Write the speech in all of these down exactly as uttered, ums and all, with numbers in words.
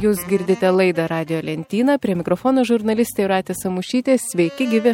Jūs girdite laidą Radijo lentyną, prie mikrofono žurnalistė Jūratė Samušytė. Sveiki gyvi!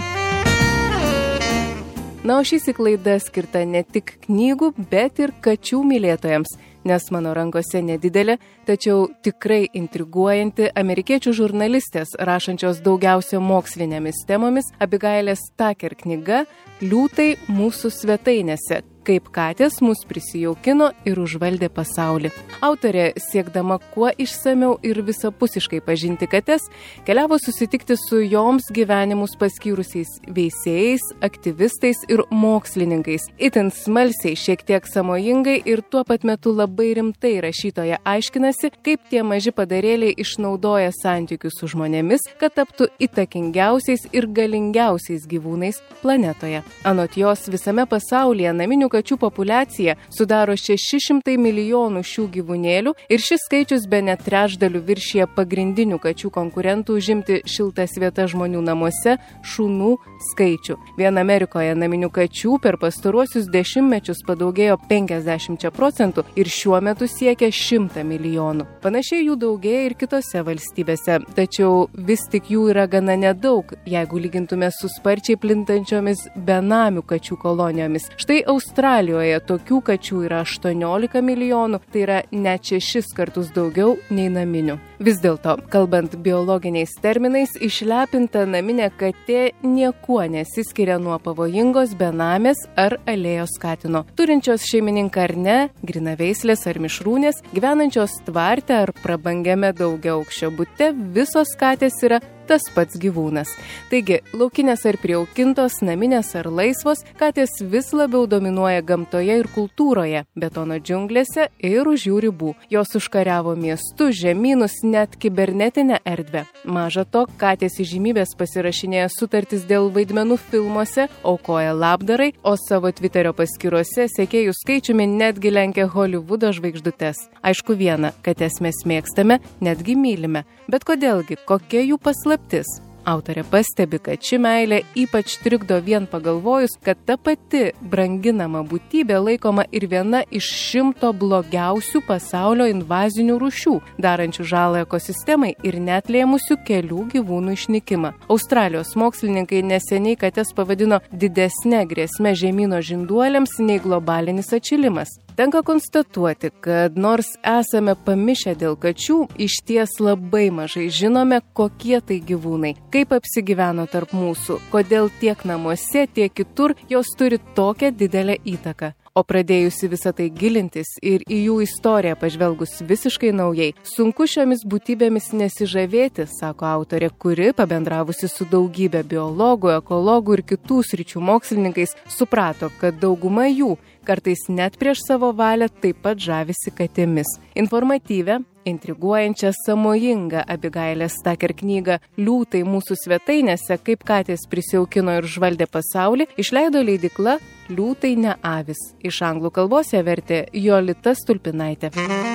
Na, o šįsyk laida skirta ne tik knygų, bet ir kačių mylėtojams, nes mano rankose nedidelė, tačiau tikrai intriguojanti amerikiečių žurnalistės, rašančios daugiausia mokslinėmis temomis, Abigailės Tucker knyga Liūtai mūsų svetainėse, kaip katės mus prisijaukino ir užvaldė pasaulį. Autorė, siekdama kuo išsamiau ir visapusiškai pažinti kates, keliavo susitikti su joms gyvenimus paskyrusiais veisėjais, aktyvistais ir mokslininkais. Itin smalsiai, šiek tiek sąmojingai ir tuo pat metu labai rimtai rašytoja aiškinasi, kaip tie maži padarėliai išnaudoja santykius su žmonėmis, kad taptų įtakingiausiais ir galingiausiais gyvūnais planetoje. Anot jos, visame pasaulyje naminių kačių populiacija sudaro šeši šimtai milijonų šių gyvūnėlių ir šis skaičius bene trečdaliu viršija pagrindinių kačių konkurentų užimti šiltas vietas žmonių namuose šunų skaičių. Vien Amerikoje naminių kačių per pastaruosius dešimtmečius padaugėjo penkiasdešimt procentų ir šiuo metu siekia šimtą milijonų. Panašiai jų daugėja ir kitose valstybėse, tačiau vis tik jų yra gana nedaug, jeigu lygintume su sparčiai plintančiomis benamių kačių kolonijomis. Štai Australijoje tokių kačių yra aštuoniolika milijonų, tai yra net šešis kartus daugiau nei naminių. Vis dėlto, kalbant biologiniais terminais, išlepinta naminė katė niekuo nesiskiria nuo pavojingos benamės ar alėjos katino. Turinčios šeimininką ar ne, grinaveislės ar mišrūnės, gyvenančios tvarte ar prabangiame daugiaaukščio bute, visos katės yra tas pats gyvūnas. Taigi, laukinės ar prijaukintos, naminės ar laisvos, katės vis labiau dominuoja gamtoje ir kultūroje, betono džiunglėse ir už jų ribų. Jos užkariavo miestus, žemynus, net kibernetinę erdvę. Maža to, katės įžymybės pasirašinėja sutartis dėl vaidmenų filmuose, aukoja labdarai, o savo Twitterio paskyrose sekėjų skaičiumi netgi lenkia Holivudo žvaigždutes. Aišku viena, kates mes mėgstame, netgi mylime. Bet kodėlgi, kokia jų paslaptis? Autorė pastebi, kad ši meilė ypač trikdo vien pagalvojus, kad ta pati branginama būtybė laikoma ir viena iš šimto blogiausių pasaulio invazinių rūšių, darančių žalą ekosistemai ir net lėmusių kelių gyvūnų išnykimą. Australijos mokslininkai neseniai kates pavadino didesne grėsme žemyno žinduoliams nei globalinis atšilimas. Tenka konstatuoti, kad nors esame pamišę dėl kačių, išties labai mažai žinome, kokie tai gyvūnai, kaip apsigyveno tarp mūsų, kodėl tiek namuose, tiek kitur jos turi tokią didelę įtaką. O pradėjusi visą tai gilintis ir į jų istoriją pažvelgus visiškai naujai, sunku šiomis būtybėmis nesižavėti, sako autorė, kuri, pabendravusi su daugybė biologų, ekologų ir kitų sričių mokslininkais, suprato, kad dauguma jų kartais net prieš savo valią taip pat žavisi katėmis. Informatyvę, intriguojančią, sąmojingą Abigailės Tucker knygą Liūtai mūsų svetainėse, kaip katės prisijaukino ir užvaldė pasaulį, išleido leidykla Liūtai ne avys. Iš anglų kalbos ją vertė Jolita Stulpinaitė.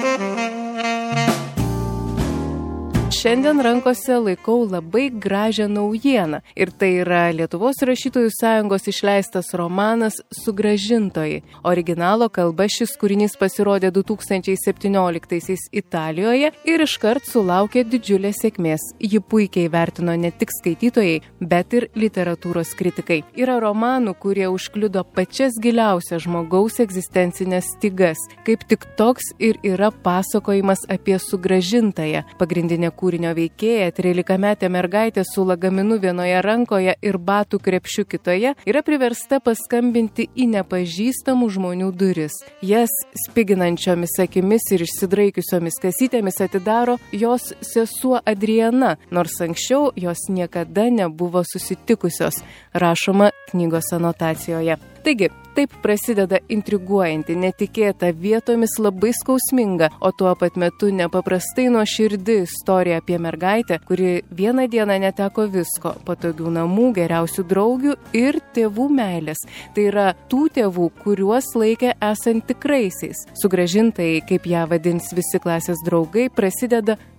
Šiandien rankose laikau labai gražią naujieną. Ir tai yra Lietuvos rašytojų sąjungos išleistas romanas Sugrąžintoji. Originalo kalba šis kūrinys pasirodė du tūkstančiai septynioliktaisiais Italijoje ir iškart sulaukė didžiulės sėkmės. Ji puikiai vertino ne tik skaitytojai, bet ir literatūros kritikai. Yra romanų, kurie užkliudo pačias giliausias žmogaus egzistencinės stygas. Kaip tik toks ir yra pasakojimas apie Sugrąžintąją. Pagrindinė kūrinio veikėja, trylikametė mergaitė su lagaminu vienoje rankoje ir batų krepšiu kitoje, yra priversta paskambinti į nepažįstamų žmonių duris. Jas spiginančiomis akimis ir išsidraikiusiomis kasytėmis atidaro jos sesuo Adriana, nors anksčiau jos niekada nebuvo susitikusios, rašoma knygos anotacijoje. Taigi, taip prasideda intriguojanti, netikėta, vietomis labai skausminga, o tuo pat metu nepaprastai nuoširdi istorija apie mergaitę, kuri vieną dieną neteko visko – patogių namų, geriausių draugių ir tėvų meilės. Tai yra tų tėvų, kuriuos laikė esant tikraisiais. Sugrąžintai, kaip ją vadins visi klasės draugai, prasideda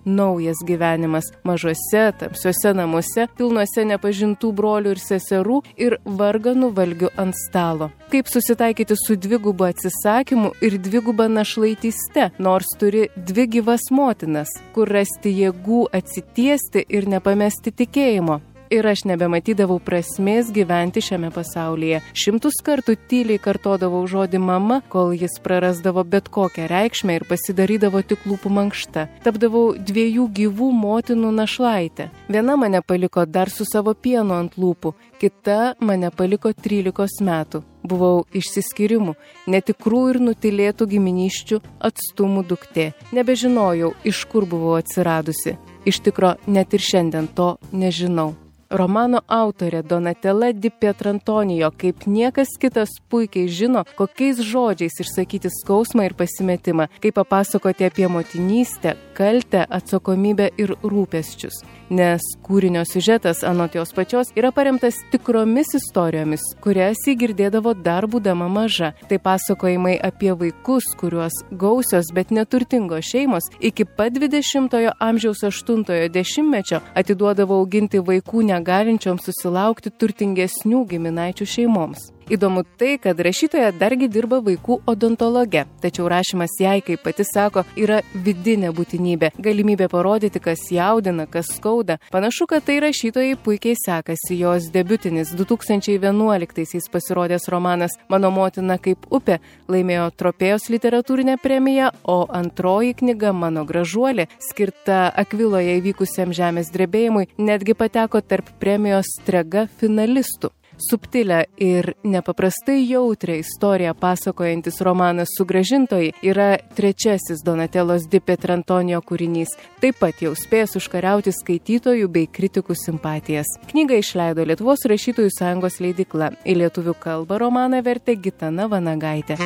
naujas gyvenimas mažose, tamsiuose namuose, pilnuose nepažintų brolių ir seserų ir varganų valgių ant stalo. Kaip susitaikyti su dvigubu atsisakymu ir dviguba našlaityste, nors turi dvi gyvas motinas, kur rasti jėgų atsitiesti ir nepamesti tikėjimo. Ir aš nebematydavau prasmės gyventi šiame pasaulyje. Šimtus kartų tyliai kartodavau žodį mama, kol jis prarasdavo bet kokią reikšmę ir pasidarydavo tik lūpų mankšta. Tapdavau dviejų gyvų motinų našlaitė. Viena mane paliko dar su savo pienu ant lūpų, kita mane paliko trylikos metų. Buvau išsiskyrimų, netikrų ir nutilėtų giminiščių atstumų duktė. Nebežinojau, iš kur buvau atsiradusi. Iš tikro, net ir šiandien to nežinau. Romano autorė Donatella Di Pietrantonio, kaip niekas kitas, puikiai žino, kokiais žodžiais išsakyti skausmą ir pasimetimą, kaip papasakoti apie motinystę, kaltę, atsakomybę ir rūpesčius. Nes kūrinio siužetas, anot jos pačios, yra paremtas tikromis istorijomis, kurias ji girdėdavo dar būdama maža. Tai pasakojimai apie vaikus, kuriuos gausios, bet neturtingos šeimos iki pat dvidešimtojo amžiaus aštuntojo dešimtmečio atiduodavo auginti vaikų negalinčioms susilaukti turtingesnių giminaičių šeimoms. Įdomu tai, kad rašytoja dargi dirba vaikų odontologe, tačiau rašymas jai, kaip pati sako, yra vidinė būtinybė, galimybė parodyti, kas jaudina, kas skauda. Panašu, kad tai rašytojai puikiai sekasi. Jos debiutinis du tūkstančiai vienuoliktaisiais pasirodęs romanas Mano motina kaip upė laimėjo Tropėjos literatūrinę premiją, o antroji knyga Mano gražuolė, skirta Akviloje įvykusiam žemės drebėjimui, netgi pateko tarp premijos Strega finalistų. Subtilę ir nepaprastai jautrią istoriją pasakojantis romanas Sugrąžintojai yra trečiasis Donatellos Di Pietrantonio kūrinys, taip pat jau spėjęs užkariauti skaitytojų bei kritikų simpatijas. Knygą išleido Lietuvos rašytojų sąjungos leidykla. Į lietuvių kalbą romaną vertė Gitana Vanagaitė.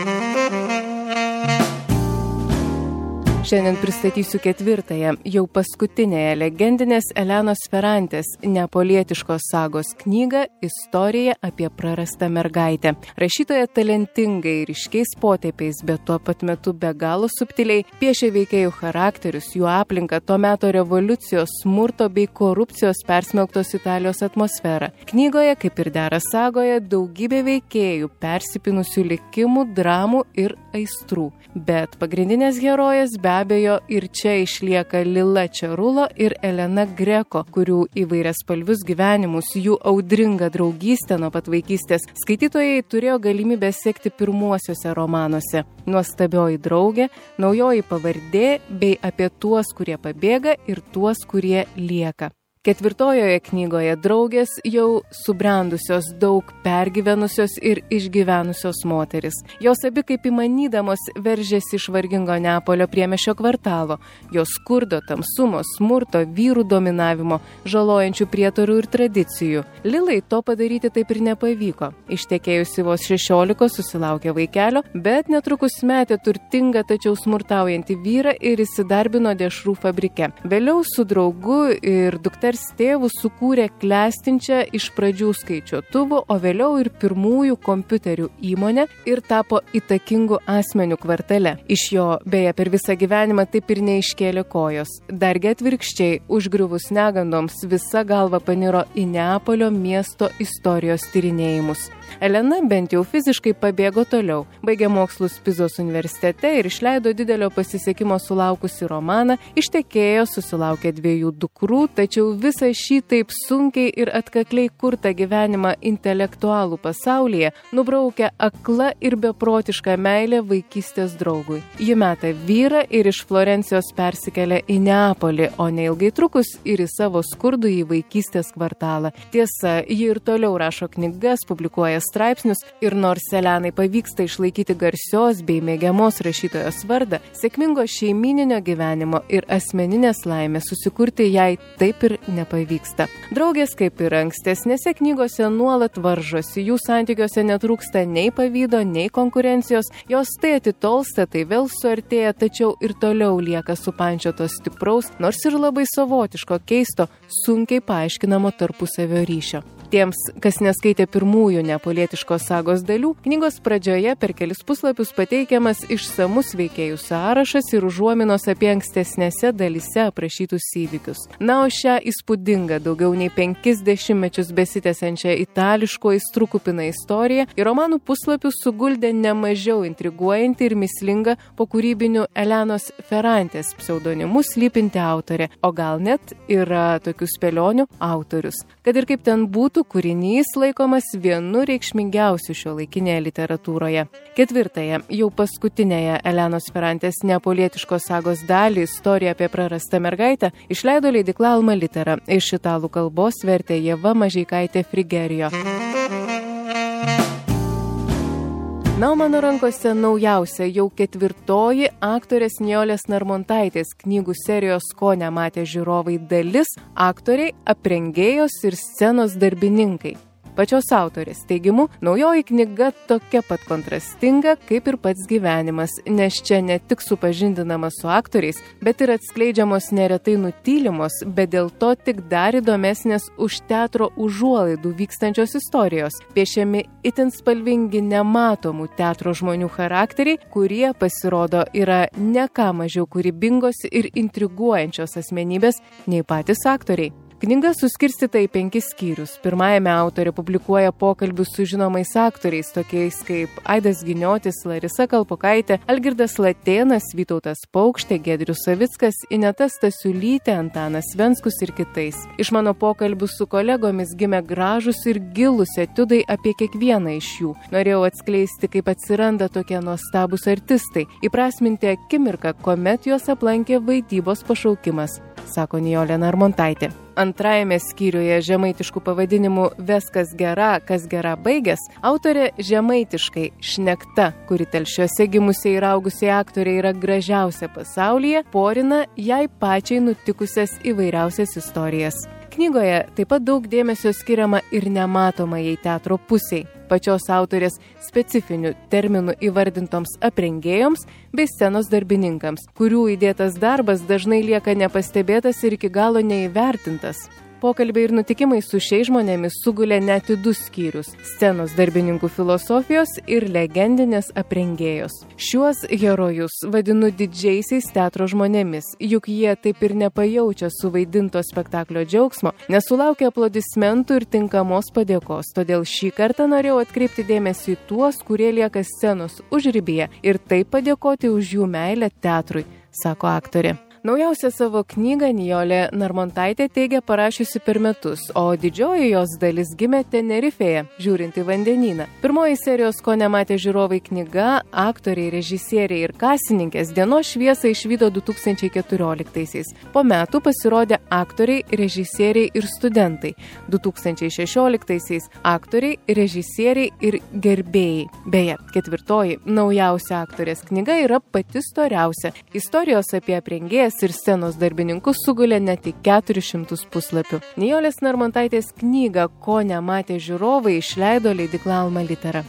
Šiandien pristatysiu ketvirtąją, jau paskutinėje legendinės Elenos Ferrantės neapolietiškos sagos knygą Istorija apie prarastą mergaitę. Rašytoja talentingai ir ryškiais potėpiais, bet tuo pat metu be galo subtiliai piešia veikėjų charakterius, jų aplinką, to meto revoliucijos, smurto bei korupcijos persmelktos Italijos atmosferą. Knygoje, kaip ir dera sagoje, daugybė veikėjų, persipinusių likimų, dramų ir aistrų. Bet pagrindinės herojės be abejo ir čia išlieka Lila Čerulo ir Elena Greko, kurių įvairias spalvius gyvenimus, jų audringą draugystę nuo pat vaikystės skaitytojai turėjo galimybę sekti pirmuosiuose romanuose. Nuostabioji draugė, naujoji pavardė bei apie tuos, kurie pabėga ir tuos, kurie lieka. Ketvirtojoje knygoje draugės jau subrendusios, daug pergyvenusios ir išgyvenusios moteris. Jos abi kaip įmanydamos veržėsi iš vargingo Neapolio priemiesčio kvartalo. Jos skurdo, tamsumo, smurto, vyrų dominavimo, žalojančių prietarų ir tradicijų. Lilai to padaryti taip ir nepavyko. Ištekėjusi vos šešiolikos susilaukė vaikelio, bet netrukus metė turtingą, tačiau smurtaujantį vyrą ir įsidarbino dešrų fabrike. Vėliau su draugu ir dukters tėvų sukūrė klestinčią iš pradžių skaičiuotuvų, o vėliau ir pirmųjų kompiuterių įmonę ir tapo įtakingu asmeniu kvartale. Iš jo, beje, per visą gyvenimą taip ir neiškėlė kojos. Dargi atvirkščiai, užgriuvus negandoms, visa galva paniro į Neapolio miesto istorijos tyrinėjimus. Elena bent jau fiziškai pabėgo toliau, baigė mokslus Pizos universitete ir išleido didelio pasisekimo sulaukusi romaną, ištekėjo, susilaukė dviejų dukrų, tačiau visą šį taip sunkiai ir atkakliai kurtą gyvenimą intelektualų pasaulyje nubraukia akla ir beprotiška meilė vaikystės draugui. Ji meta vyrą ir iš Florencijos persikelia į Neapolį, o neilgai trukus ir į savo skurdų į vaikystės kvartalą. Tiesa, ji ir toliau rašo knygas, publikuoja straipsnius ir nors Elenai pavyksta išlaikyti garsios bei mėgiamos rašytojos vardą, sėkmingo šeimyninio gyvenimo ir asmeninės laimės susikurti jai taip ir nepavyksta. Draugės, kaip ir ankstesnėse knygose, nuolat varžosi, jų santykiuose netrūksta nei pavydo, nei konkurencijos, jos tai atitolsta, tai vėl suartėja, tačiau ir toliau lieka supančiotos stipraus, nors ir labai savotiško, keisto, sunkiai paaiškinamo tarpusavio ryšio. Tiems, kas neskaitė pirmųjų neapolietiškos sagos dalių, knygos pradžioje per kelis puslapius pateikiamas išsamus veikėjų sąrašas ir užuominos apie ankstesnėse dalyse aprašytus įvykius. Na, o šią įspūdingą daugiau nei penkis dešimtmečius besitęsiančią itališko aistrų kupiną istoriją į romanų puslapius suguldė nemažiau intriguojanti ir mįslinga po kūrybinių Elenos Ferrantės pseudonimu slypinti autorė, o gal net yra tokių spėlionių autorius. Kad ir kaip ten būtų, kūrinys laikomas vienu reikšmingiausių šiuolaikinėje literatūroje. Ketvirtąją, jau paskutinėje Elenos Ferrantės neapolietiškos sagos dalį istoriją apie prarastą mergaitę išleido leidykla Alma Litera. Iš italų kalbos vertė Ieva Mažeikaitė Frigerio. Na, o mano rankose naujausia jau ketvirtoji aktorės Nijolės Narmontaitės knygų serijos Ko nematė žiūrovai dalis – aktoriai, aprengėjos ir scenos darbininkai. Pačios autorės teigimu, naujoji knyga tokia pat kontrastinga, kaip ir pats gyvenimas, nes čia ne tik supažindinama su aktoriais, bet ir atskleidžiamos neretai nutylimos, bet dėl to tik dar įdomesnės už teatro užuolaidų vykstančios istorijos. Piešiami itin spalvingi nematomų teatro žmonių charakteriai, kurie, pasirodo, yra ne ką mažiau kūrybingos ir intriguojančios asmenybės nei patys aktoriai. Knyga suskirstyta į penkis skyrius. Pirmajame autorė publikuoja pokalbius su žinomais aktoriais, tokiais kaip Aidas Giniotis, Larisa Kalpokaitė, Algirdas Latėnas, Vytautas Paukštė, Giedrius Savickas, Ineta Stasiulytė, Antanas Venskus ir kitais. Iš mano pokalbių su kolegomis gimė gražus ir gilūs etiudai apie kiekvieną iš jų. Norėjau atskleisti, kaip atsiranda tokie nuostabūs artistai, įprasminti akimirką, kuomet juos aplankė vaidybos pašaukimas, sako Nijolė Narmontaitė. Antrajame skyriuje žemaitiškų pavadinimų Veskas gera, kas gera baigės, autorė žemaitiškai šnekta, kuri telšiuose gimusiai ir augusiai aktorė yra gražiausia pasaulyje, porina jai pačiai nutikusias įvairiausias istorijas. Knygoje taip pat daug dėmesio skiriama ir nematomai teatro pusiai, pačios autorės specifinių terminų įvardintoms aprengėjoms bei scenos darbininkams, kurių įdėtas darbas dažnai lieka nepastebėtas ir iki galo neįvertintas. Pokalbiai ir nutikimai su šiais žmonėmis sugulė net į du skyrius – scenos darbininkų filosofijos ir legendinės aprengėjos. Šiuos herojus vadinu didžiaisiais teatro žmonėmis, juk jie taip ir nepajaučia suvaidinto spektaklio džiaugsmo, nesulaukia aplodismentų ir tinkamos padėkos. Todėl šį kartą norėjau atkreipti dėmesį į tuos, kurie lieka scenos užribyje ir taip padėkoti už jų meilę teatrui, sako aktorė. Naujausią savo knygą Nijolė Narmontaitė teigia parašiusi per metus, o didžioji jos dalis gimė Tenerifėje, žiūrint į vandenyną. Pirmoji serijos Ko nematė žiūrovai knyga, aktoriai, režisieriai ir kasininkės dienos šviesą išvydo du tūkstančiai keturioliktaisiais. Po metų pasirodė aktoriai, režisieriai ir studentai. du tūkstančiai šešioliktaisiais aktoriai, režisieriai ir gerbėjai. Beje, ketvirtoji, naujausia aktorės knyga yra pati storiausia. Istorijos apie aprengėjas ir scenos darbininkus sugulė net į keturis šimtus puslapių. Nijolės Narmontaitės knygą Ko nematė žiūrovai išleido leidykla Alma Litera.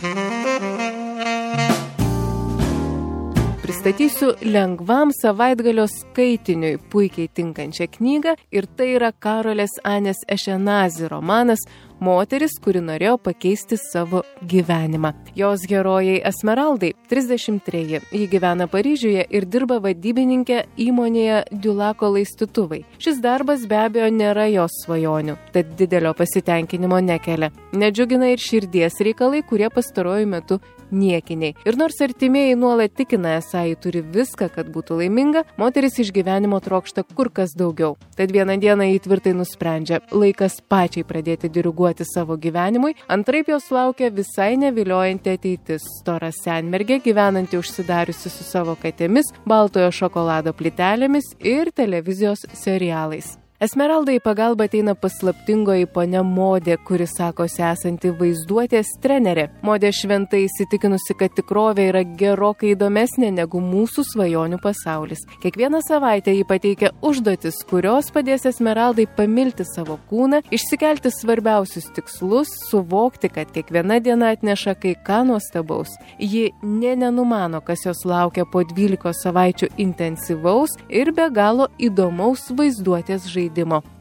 Pristatysiu lengvam savaitgalio skaitiniui puikiai tinkančią knygą ir tai yra Karolės Anės Ešenazi romanas Moteris, kuri norėjo pakeisti savo gyvenimą. Jos herojai Esmeraldai trisdešimt treji. Ji gyvena Paryžiuje ir dirba vadybininkė įmonėje Diulako laistytuvai. Šis darbas be abejo nėra jos svajonių, tad didelio pasitenkinimo nekelia. Nedžiugina ir širdies reikalai, kurie pastaruoju metu niekiniai. Ir nors artimieji nuolat tikina, esą ji turi viską, kad būtų laiminga, moteris iš gyvenimo trokšta kur kas daugiau. Tad vieną dieną ji tvirtai nusprendžia, laikas pačiai pradėti diriguoti savo gyvenimui, antraip jos laukia visai neviliojanti ateitis. Stora senmergė, gyvenanti užsidariusi su savo katėmis, baltojo šokolado plytelėmis ir televizijos serialais. Esmeraldai į pagalbą ateina paslaptingoji ponia Modė, kuri sakosi esanti vaizduotės trenerė. Modė šventai įsitikinusi, kad tikrovė yra gerokai įdomesnė negu mūsų svajonių pasaulis. Kiekvieną savaitę ji pateikia užduotis, kurios padės Esmeraldai pamilti savo kūną, išsikelti svarbiausius tikslus, suvokti, kad kiekviena diena atneša kai ką nuostabaus. Ji nė nenumano, kas jos laukia po dvylikos savaičių intensyvaus ir be galo įdomaus vaizduotės žaidimo.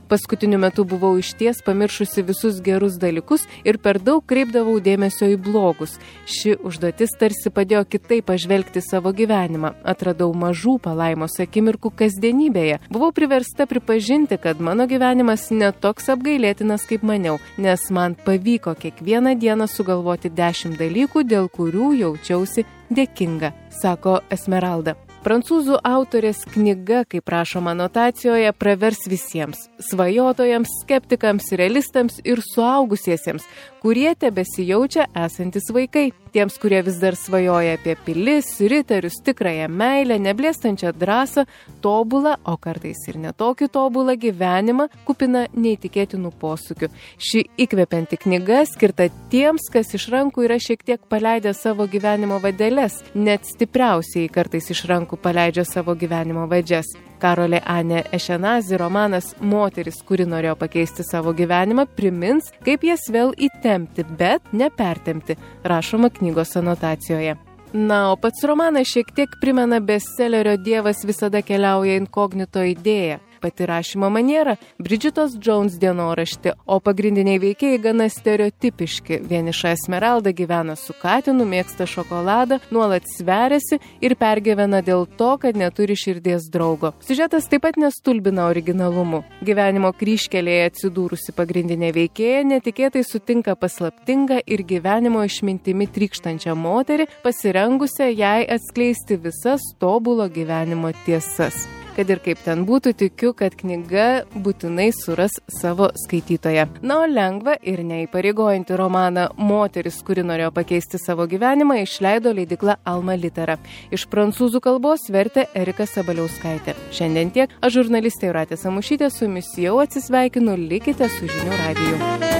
Paskutiniu metu buvau išties pamiršusi visus gerus dalykus ir per daug kreipdavau dėmesio į blogus. Ši užduotis tarsi padėjo kitaip pažvelgti savo gyvenimą. Atradau mažų palaimos akimirkų kasdienybėje. Buvau priversta pripažinti, kad mano gyvenimas netoks apgailėtinas, kaip maniau, nes man pavyko kiekvieną dieną sugalvoti dešimt dalykų, dėl kurių jaučiausi dėkinga, sako Esmeralda. Prancūzų autorės knyga, kaip rašoma anotacijoje, pravers visiems – svajotojams, skeptikams, realistams ir suaugusiesiems, kurie tebesijaučia esantis vaikai. Tiems, kurie vis dar svajoja apie pilis, riterius, tikrąją meilę, neblėstančią drąsą, tobulą, o kartais ir netokį tobulą gyvenimą, kupina neįtikėtinų posūkių. Ši įkvepianti knyga skirta tiems, kas iš rankų yra šiek tiek paleidę savo gyvenimo vadeles. Net stipriausiai kartais iš rankų paleidžia savo gyvenimo vadžias. Karolė Anė Ešenazi romanas Moteris, kuri norėjo pakeisti savo gyvenimą, primins, kaip jas vėl įtempti, bet nepertempti, rašoma knygos anotacijoje. Na, o pats romanas šiek tiek primena bestsellerio Dievas visada keliauja inkognito idėją. Pati rašymo maniera – Bridžitos Jones dienoraštį, o pagrindiniai veikėjai gana stereotipiški. Vieniša Esmeralda gyvena su katinu, mėgsta šokoladą, nuolat sveriasi ir pergyvena dėl to, kad neturi širdies draugo. Siužetas taip pat nestulbina originalumu. Gyvenimo kryžkelėje atsidūrusi pagrindinė veikėja netikėtai sutinka paslaptingą ir gyvenimo išmintimi trykštančią moterį, pasirengusią jai atskleisti visas tobulo gyvenimo tiesas. Kad ir kaip ten būtų, tikiu, kad knyga būtinai suras savo skaitytoją. Na, o lengva ir neįpareigojantį romaną Moteris, kuri norėjo pakeisti savo gyvenimą, išleido leidykla Alma Litera. Iš prancūzų kalbos vertė Erika Sabaliauskaitė. Šiandien tiek, aš žurnalistė Jūratė Samušytė su jumis jau atsisveikinu, likite su Žinių radiju.